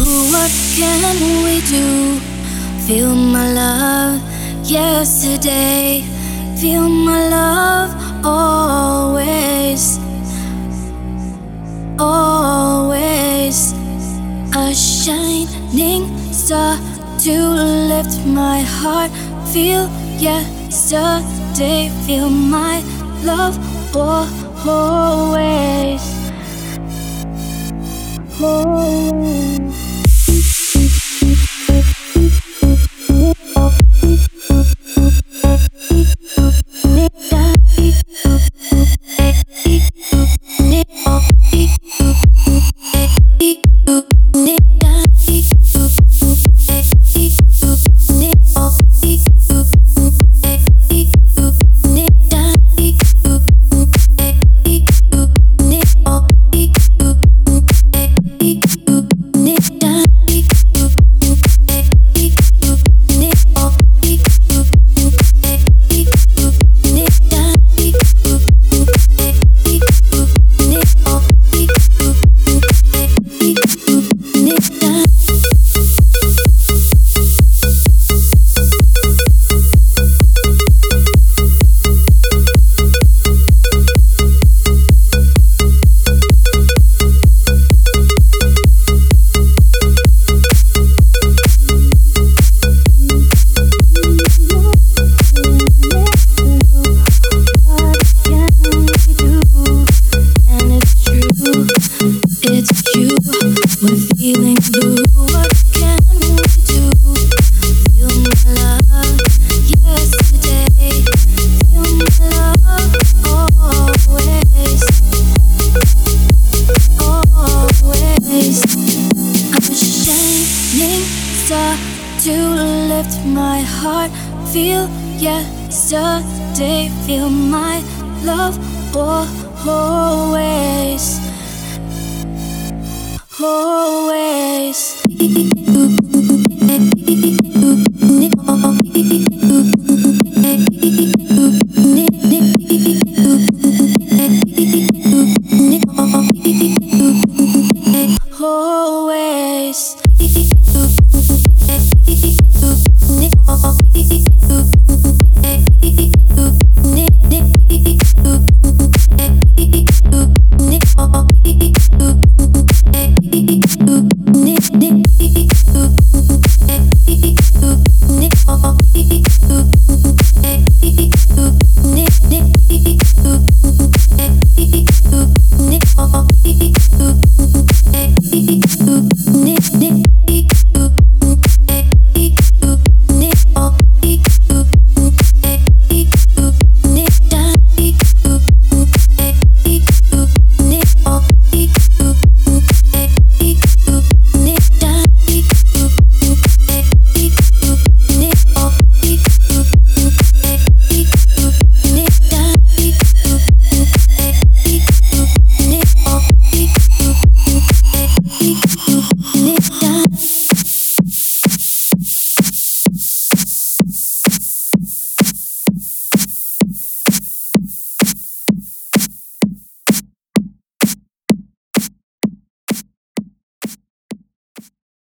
What can we do? Feel my love yesterday. Feel my love always. Always. A shining star to lift my heart. Feel yesterday. Feel my love always. Always. Feeling blue, what can we do? Feel my love yesterday. Feel my love always. Always. I'm a shining star to lift my heart. Feel yesterday. Feel my love always. Always. Always.